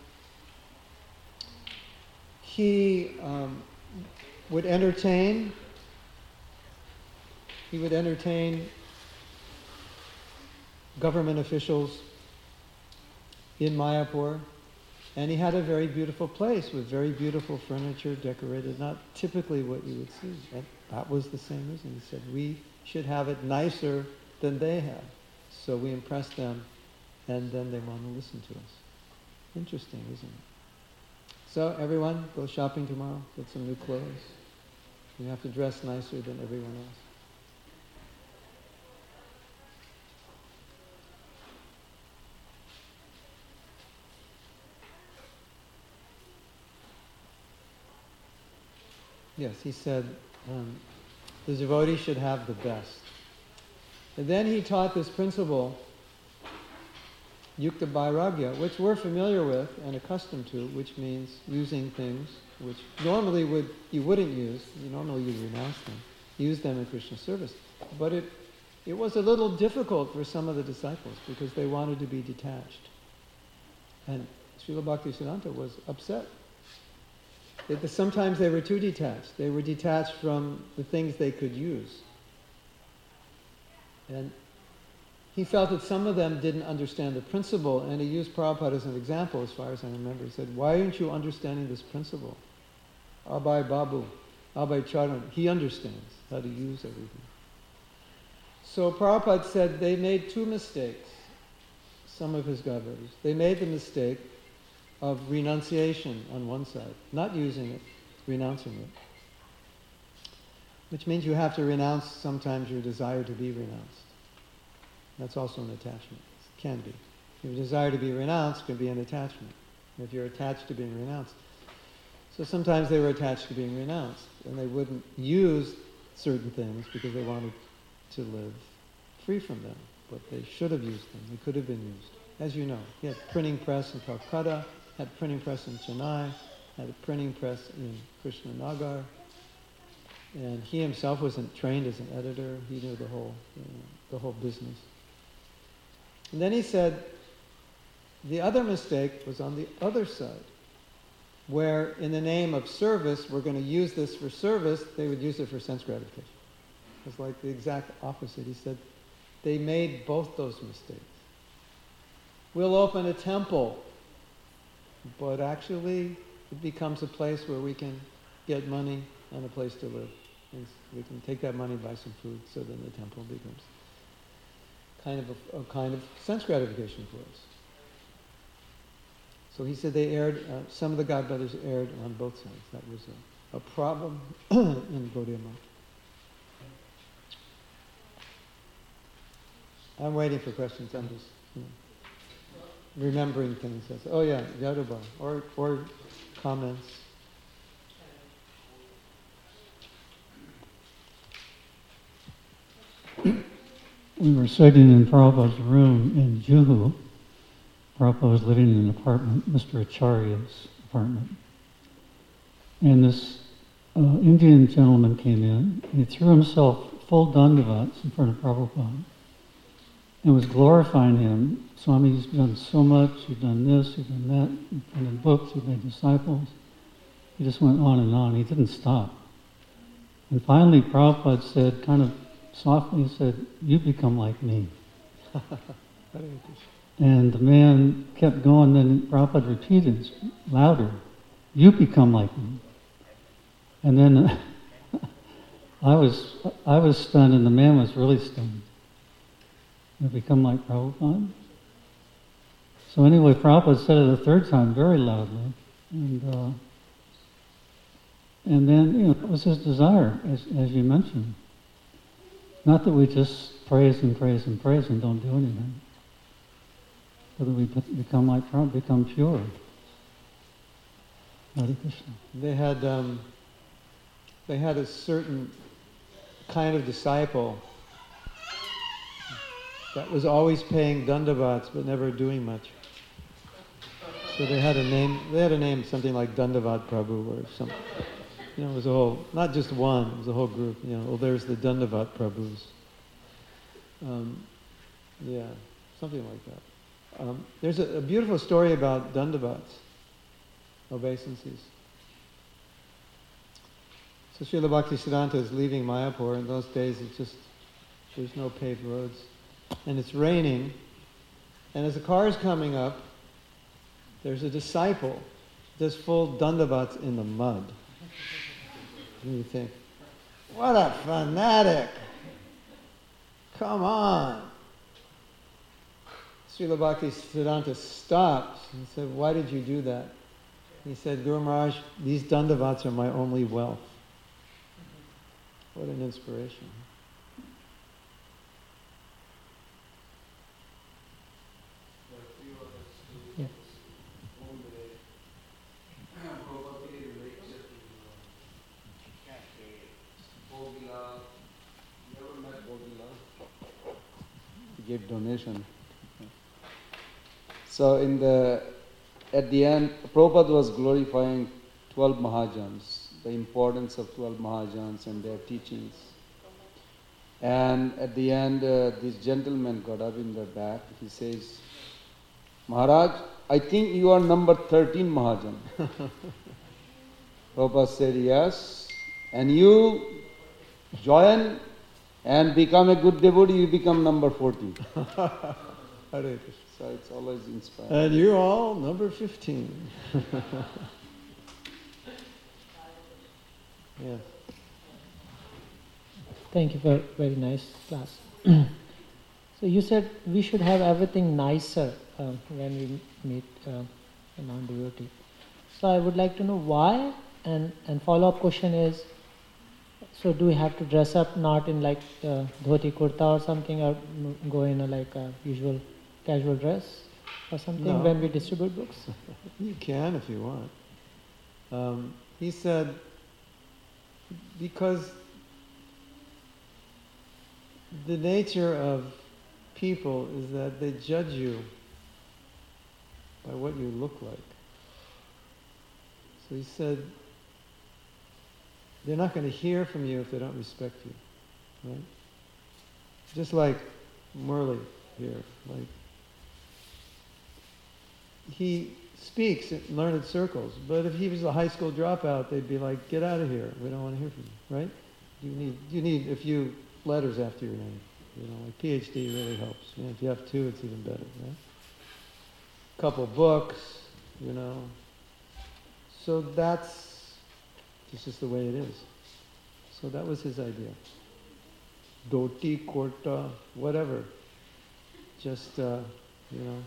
he um, would entertain, he would entertain government officials in Mayapur, and he had a very beautiful place with very beautiful furniture decorated, not typically what you would see. And that was the same reason. He said, we should have it nicer than they have. So we impress them, and then they want to listen to us. Interesting, isn't it? So everyone, go shopping tomorrow, get some new clothes. You have to dress nicer than everyone else. Yes, he said um, the devotee should have the best. And then he taught this principle, Yukta Vairagya, which we're familiar with and accustomed to, which means using things which normally would you wouldn't use. You normally you'd renounce them, use them in Krishna service. But it it was a little difficult for some of the disciples because they wanted to be detached. And Srila Bhaktisiddhanta was upset. It, sometimes they were too detached. They were detached from the things they could use. And he felt that some of them didn't understand the principle, and he used Prabhupada as an example, as far as I remember. He said, why aren't you understanding this principle? Abhay Babu, Abhay Charan, he understands how to use everything. So Prabhupada said they made two mistakes, some of his godbrothers. They made the mistake of renunciation on one side, not using it, renouncing it. Which means you have to renounce sometimes your desire to be renounced. That's also an attachment. It can be. Your desire to be renounced can be an attachment. If you're attached to being renounced. So sometimes they were attached to being renounced, and they wouldn't use certain things because they wanted to live free from them. But they should have used them. They could have been used. As you know, he had printing press in Calcutta, had printing press in Chennai, had a printing press in Krishnanagar, and he himself wasn't trained as an editor. He knew the whole, you know, the whole business. And then he said, the other mistake was on the other side, where in the name of service, we're going to use this for service, they would use it for sense gratification. It was like the exact opposite. He said, they made both those mistakes. We'll open a temple, but actually it becomes a place where we can get money and a place to live. And we can take that money, buy some food, so then the temple becomes kind of a, a kind of sense gratification for us. So he said they erred, uh, some of the godbrothers erred on both sides. That was a, a problem in Gaudiya Math. I'm waiting for questions. I'm just you know, remembering things. Oh yeah, Yaduba, or or comments. We were sitting in Prabhupada's room in Juhu. Prabhupada was living in an apartment, Mister Acharya's apartment. And this uh, Indian gentleman came in, and he threw himself full dandavats in front of Prabhupada and was glorifying him. Swami, you've done so much, you've done this, you've done that, you've printed books, you've made disciples. He just went on and on. He didn't stop. And finally Prabhupada said, kind of softly, he said, you become like me. And the man kept going, then Prabhupada repeated louder, you become like me. And then uh, I was I was stunned, and the man was really stunned. You become like Prabhupada? So anyway, Prabhupada said it a third time very loudly. And uh, and then, you know, it was his desire, as, as you mentioned. Not that we just praise and praise and praise and don't do anything. But that we become like Prabhupada, become pure. Hare Krishna. They had um, they had a certain kind of disciple that was always paying dandavats but never doing much. So they had a name. They had a name, something like Dandavat Prabhu or something. You know, it was a whole, not just one, it was a whole group. You know, well, there's the Dandavat Prabhus. Um, yeah, something like that. Um, there's a, a beautiful story about Dandavats, obeisances. So Srila Bhaktisiddhanta is leaving Mayapur. In those days, it's just, there's no paved roads. And it's raining. And as the car is coming up, there's a disciple just full Dandavats in the mud. And you think, what a fanatic! Come on! Srila Bhaktisiddhanta stopped and said, why did you do that? He said, Guru Maharaj, these Dandavats are my only wealth. What an inspiration. Yeah. He gave donation. So in the at the end, Prabhupada was glorifying twelve Mahajans, the importance of twelve Mahajans and their teachings. And at the end, uh, this gentleman got up in the back. He says, Maharaj, I think you are number thirteen Mahajan. Prabhupada said, yes. And you join and become a good devotee, you become number fourteen. Hare Krishna. So it's always inspiring. And you all number fifteen. Yes. Thank you for very nice class. So you said we should have everything nicer uh, when we meet uh, a non-devotee. So I would like to know why, and and follow-up question is, so do we have to dress up not in like uh, dhoti kurta or something, or go in a like a usual casual dress or something No. when we distribute books? You can if you want. Um, he said, because the nature of people is that they judge you by what you look like. So he said, they're not going to hear from you if they don't respect you, right? Just like Murli here, like he speaks in learned circles, but if he was a high school dropout, they'd be like, get out of here, we don't want to hear from you, right? You need, you need a few letters after your name, you know, like PhD really helps. You know, if you have two, it's even better, right? Couple books, you know. So that's This is the way it is. So that was his idea. Dhoti, kurta, whatever. Just, uh, you know.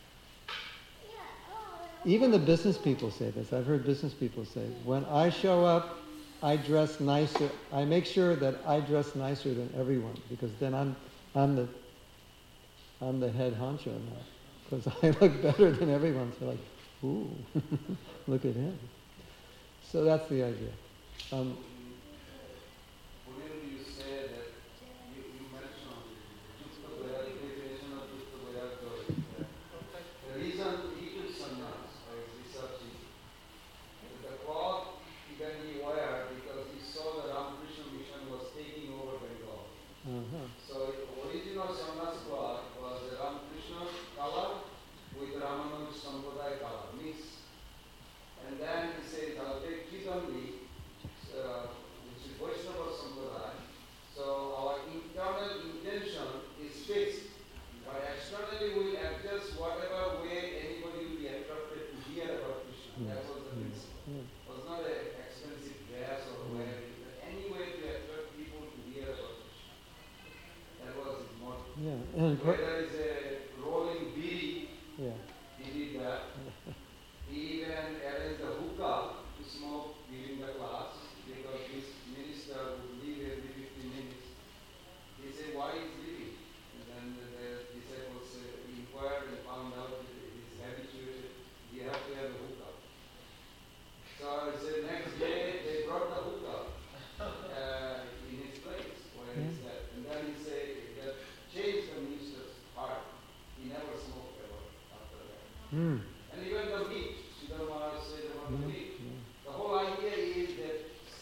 Even the business people say this. I've heard business people say, when I show up, I dress nicer. I make sure that I dress nicer than everyone, because then I'm, I'm the, I'm the head honcho now. Because I look better than everyone. So like, ooh, look at him. So that's the idea. Um, Whenever you say that, you, you mentioned Yukta Bhaya, definition of Yukta Bhaya Gauri. The reason he took sannyas, I was researching, the cloth that he wore because he saw the Ramakrishna mission was taking over Bengal. uh-huh. So the original sannyas cloth was the Ramakrishna color with Ramananda Sampradaya color, mix. And then he says, I'll take Chitandi, uh, which is Vaishnava Sampradaya. So our internal intention is fixed, but externally we adjust whatever way anybody will be attracted to hear about Krishna. That was the principle. Yeah. It was not an expensive dress or wearing, but any way to attract people to hear about Krishna. That was his motto. Yeah. And Whether it's a rolling bidi, yeah. he did that. He even arranged a hookah to smoke during the class because this minister would leave every fifteen minutes. He said, why is leaving? And then the disciples uh, inquired and found out that he's habituated. You have to have a hookah. So I said, next day they brought the hookah uh, in his place where he sat. And then he said that changed the minister's heart. He never smoked ever after that. Hmm. And even the meat, Siddhar Maharaj said about the Yeah, meat. yeah. The whole idea is that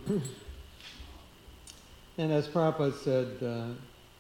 And as Prabhupada said, uh,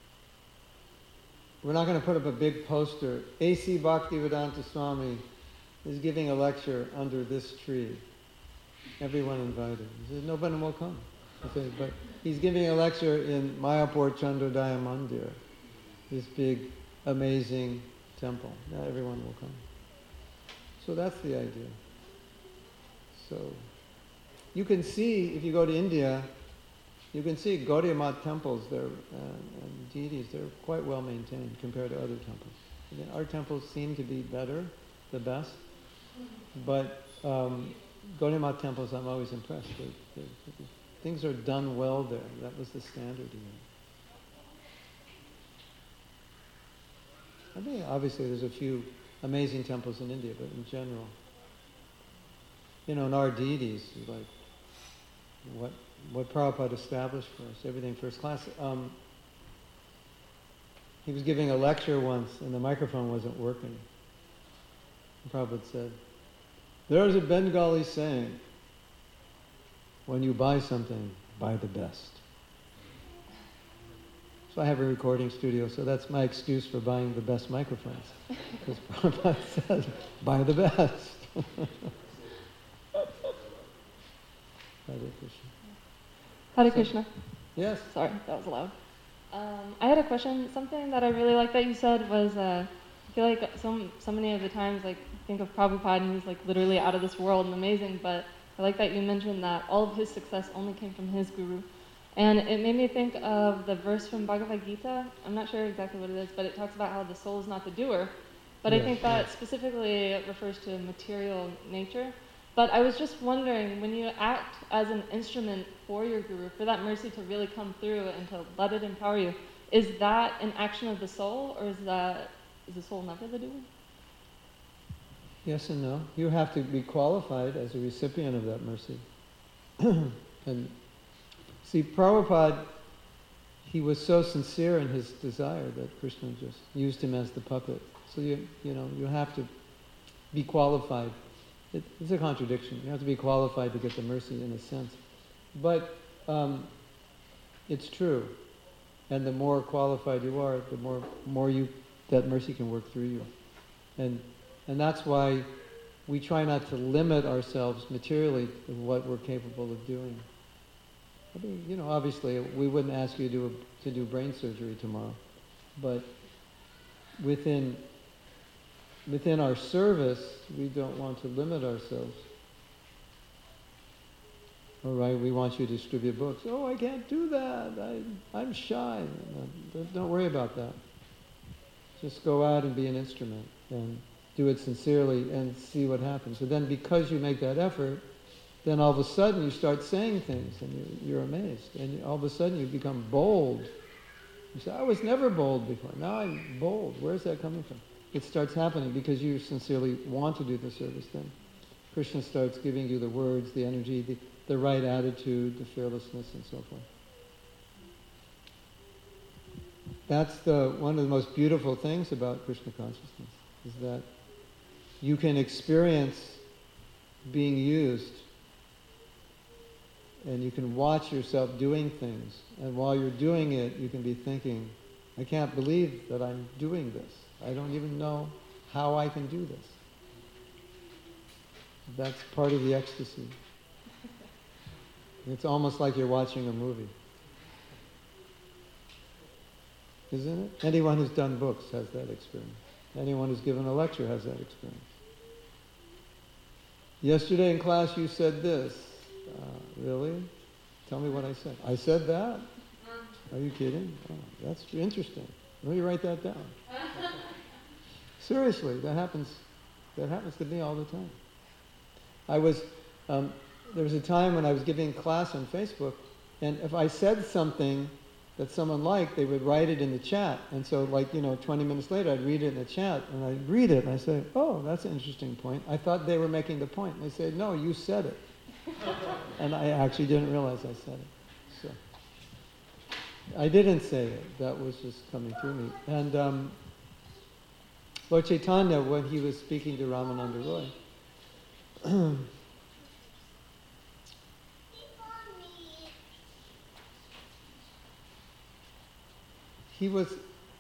we're not going to put up a big poster. A C Bhaktivedanta Swami is giving a lecture under this tree. Everyone invited. He said, nobody will come. I said, but he's giving a lecture in Mayapur Chandrodaya Mandir, this big, amazing temple. Now everyone will come. So that's the idea. So you can see, if you go to India, you can see Gaudiya Math temples, they're, uh, and deities, they're quite well maintained compared to other temples. I mean, our temples seem to be better, the best, but um, Gaudiya Math temples, I'm always impressed. They, they, they, things are done well there. That was the standard here. I mean, obviously there's a few amazing temples in India, but in general, you know, and our deities, like what what Prabhupada established for us, everything first class. Um, he was giving a lecture once, and the microphone wasn't working. And Prabhupada said, "There's a Bengali saying, when you buy something, buy the best." So I have a recording studio, so that's my excuse for buying the best microphones. Because Prabhupada says, buy the best. Hare Krishna. Hare Krishna. Yes? Sorry, that was loud. Um, I had a question. Something that I really liked that you said was, uh, I feel like so, so many of the times, like, think of Prabhupada and he's like literally out of this world and amazing, but I like that you mentioned that all of his success only came from his guru. And it made me think of the verse from Bhagavad Gita. I'm not sure exactly what it is, but it talks about how the soul is not the doer. But Yes, I think that yes. specifically refers to material nature. But I was just wondering, when you act as an instrument for your guru, for that mercy to really come through and to let it empower you, is that an action of the soul, or is that is the soul never the doer? Yes and no. You have to be qualified as a recipient of that mercy. And see, Prabhupada, he was so sincere in his desire that Krishna just used him as the puppet. So you you know, you have to be qualified. It, it's a contradiction. You have to be qualified to get the mercy in a sense. But um, it's true. And the more qualified you are, the more more you that mercy can work through you. And and that's why we try not to limit ourselves materially to what we're capable of doing. I mean, you know, obviously we wouldn't ask you to do a, to do brain surgery tomorrow, but within within our service, we don't want to limit ourselves. All right, we want you to distribute books. Oh, I can't do that. I, I'm shy. No, don't worry about that. Just go out and be an instrument and do it sincerely and see what happens. So then because you make that effort, then all of a sudden you start saying things and you're, you're amazed. And all of a sudden you become bold. You say, I was never bold before. Now I'm bold. Where's that coming from? It starts happening because you sincerely want to do the service then. Krishna starts giving you the words, the energy, the, the right attitude, the fearlessness, and so forth. That's the one of the most beautiful things about Krishna consciousness, is that you can experience being used, and you can watch yourself doing things, and while you're doing it, you can be thinking, I can't believe that I'm doing this. I don't even know how I can do this. That's part of the ecstasy. It's almost like you're watching a movie. Isn't it? Anyone who's done books has that experience. Anyone who's given a lecture has that experience. Yesterday in class you said this. Uh, really? Tell me what I said. I said that? Are you kidding? Oh, that's interesting. Let me write that down. Seriously, that happens. That happens to me all the time. I was. Um, there was a time when I was giving a class on Facebook, and if I said something that someone liked, they would write it in the chat. And so, like, you know, twenty minutes later, I'd read it in the chat, and I'd read it, and I'd say, oh, that's an interesting point. I thought they were making the point. And they said, no, you said it. And I actually didn't realize I said it. So I didn't say it. That was just coming through me. And um, Lord Chaitanya, when he was speaking to Ramananda Roy, he was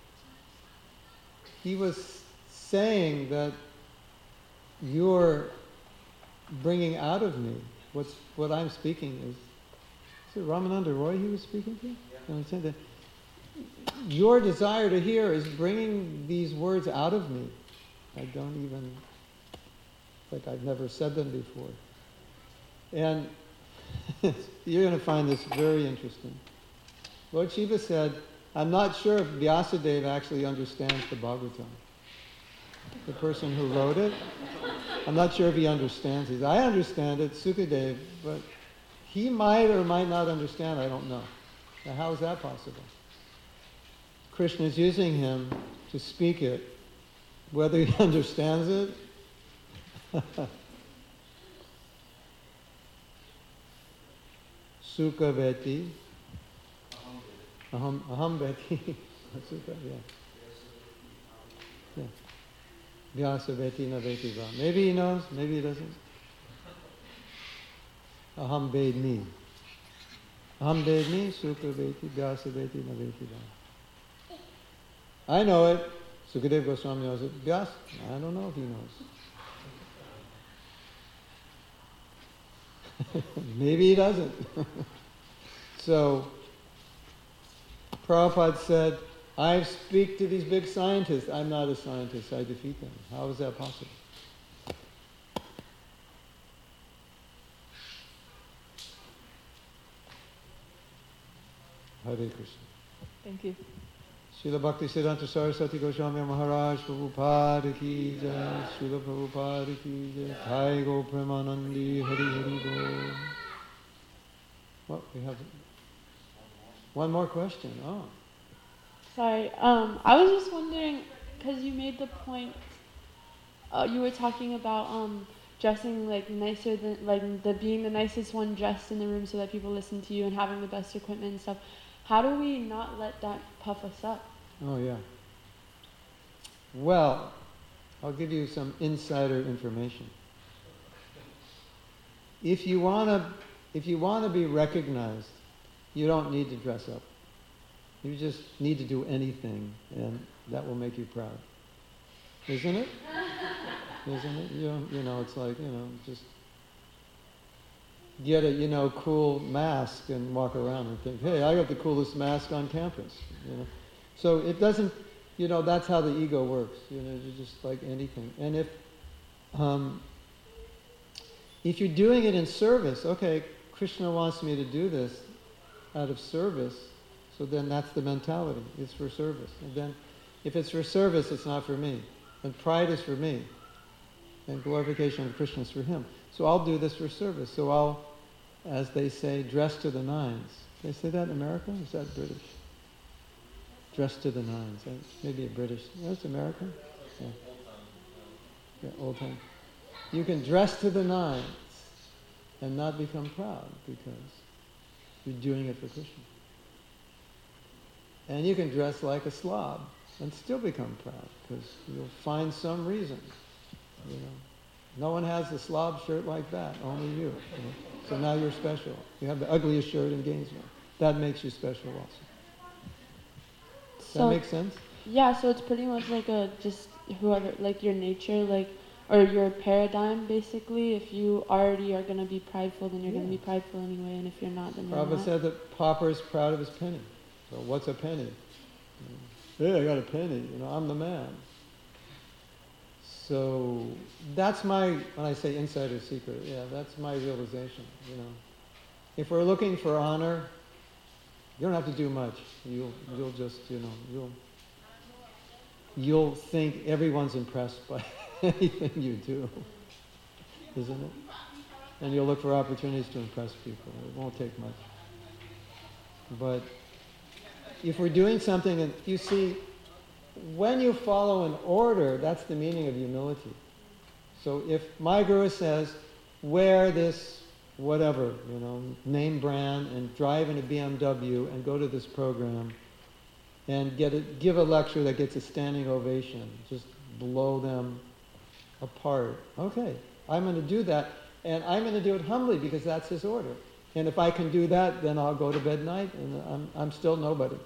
he was saying that you're bringing out of me what's what I'm speaking is. Is it Ramananda Roy he was speaking to? Yeah. I'm saying that your desire to hear is bringing these words out of me. I don't even, like I've never said them before. And you're going to find this very interesting. Lord Shiva said, I'm not sure if Vyasadeva actually understands the Bhagavatam. The person who wrote it, I'm not sure if he understands it. I understand it, Sukadeva, but he might or might not understand, I don't know. Now, how is that possible? Krishna is using him to speak it. Whether he understands it, Sukha veti, aham, aham veti, Sukha, yeah. yeah. Vyasa veti na veti va. Maybe he knows, maybe he doesn't. Aham vedmi. Aham vedmi, Sukha veti, Vyasa veti na veti va. I know it. Sukadeva Goswami knows it. Vyas, I don't know if he knows. Maybe he doesn't. So, Prabhupada said, I speak to these big scientists. I'm not a scientist. I defeat them. How is that possible? Hare Krishna. Thank you. Srila Bhakti Siddhanta Saraswati Goswami Maharaj Prabhupada ki jai, Srila Prabhupada ki jai, Thai Go Premanandi Hari Hari Go. Well, we have one more question. Oh. Sorry, um, I was just wondering, because you made the point, uh, you were talking about um, dressing like nicer than, like the being the nicest one dressed in the room so that people listen to you and having the best equipment and stuff. How do we not let that puff us up? Oh, yeah. Well, I'll give you some insider information. If you want to, if you want to be recognized, you don't need to dress up. You just need to do anything, and that will make you proud. Isn't it? Isn't it? You, you know, it's like, you know, just get a, you know, cool mask and walk around and think, hey, I got the coolest mask on campus, you know. So it doesn't, you know, that's how the ego works, you know, you're just like anything. And if, um, if you're doing it in service, okay, Krishna wants me to do this out of service, so then that's the mentality, it's for service. And then if it's for service, it's not for me. And pride is for me. And glorification of Krishna is for him. So I'll do this for service. So I'll, as they say, dress to the nines. They say that in America? Is that British? Dress to the nines. Maybe a British. That's American? Yeah. Yeah, old time. You can dress to the nines and not become proud because you're doing it for Krishna. And you can dress like a slob and still become proud because you'll find some reason. You know, no one has a slob shirt like that, only you. you know? So now you're special. You have the ugliest shirt in Gainesville. That makes you special also. Does So- that make sense? Yeah, so it's pretty much like a just whoever, like your nature, like, or your paradigm, basically. If you already are going to be prideful, then you're going to Yeah. be prideful anyway, and if you're not, then you're Prabhupada not. said that pauper is proud of his penny. So what's a penny? Hey, I got a penny. You know, I'm the man. So that's my, when I say insider secret, yeah, that's my realization, you know. If we're looking for honor, you don't have to do much. You'll, you'll just, you know, you'll, you'll think everyone's impressed by anything you do, isn't it? And you'll look for opportunities to impress people. It won't take much. But if we're doing something, and you see, when you follow an order, that's the meaning of humility. So if my guru says, wear this whatever, you know, name brand and drive in a B M W and go to this program and get a, give a lecture that gets a standing ovation, just blow them apart. Okay, I'm going to do that, and I'm going to do it humbly because that's his order. And if I can do that, then I'll go to bed at night and I'm, I'm still nobody.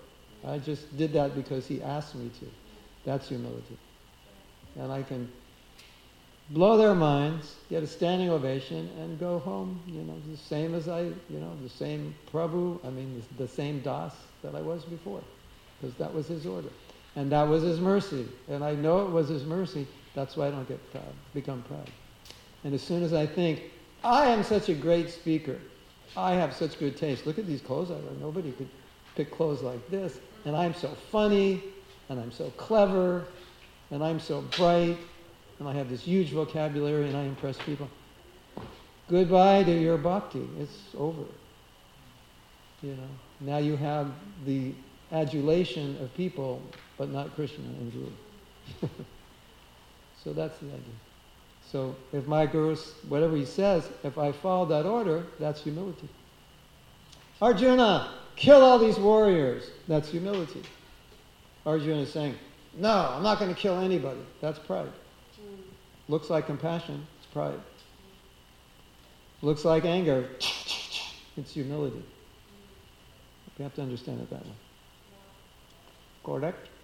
I just did that because he asked me to. That's humility. And I can blow their minds, get a standing ovation, and go home, you know, the same as I, you know, the same Prabhu, I mean, the, the same Das that I was before, because that was his order. And that was his mercy. And I know it was his mercy, that's why I don't get proud, become proud. And as soon as I think, I am such a great speaker, I have such good taste, look at these clothes I wear, nobody could pick clothes like this, and I'm so funny, and I'm so clever, and I'm so bright, and I have this huge vocabulary, and I impress people. Goodbye to your bhakti. It's over. You know, now you have the adulation of people, but not Krishna and Guru. So that's the idea. So if my Guru, whatever he says, if I follow that order, that's humility. Arjuna, kill all these warriors. That's humility. Arjuna is saying, no, I'm not going to kill anybody. That's pride. Looks like compassion, it's pride. Looks like anger, it's humility. You have to understand it that way. Correct?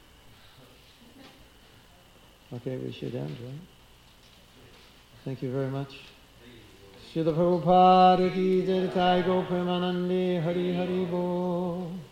Okay, we should end, right? Thank you very much. Srila Prabhupada ki jai, Jai Go Premanande, Hari Hari Bo.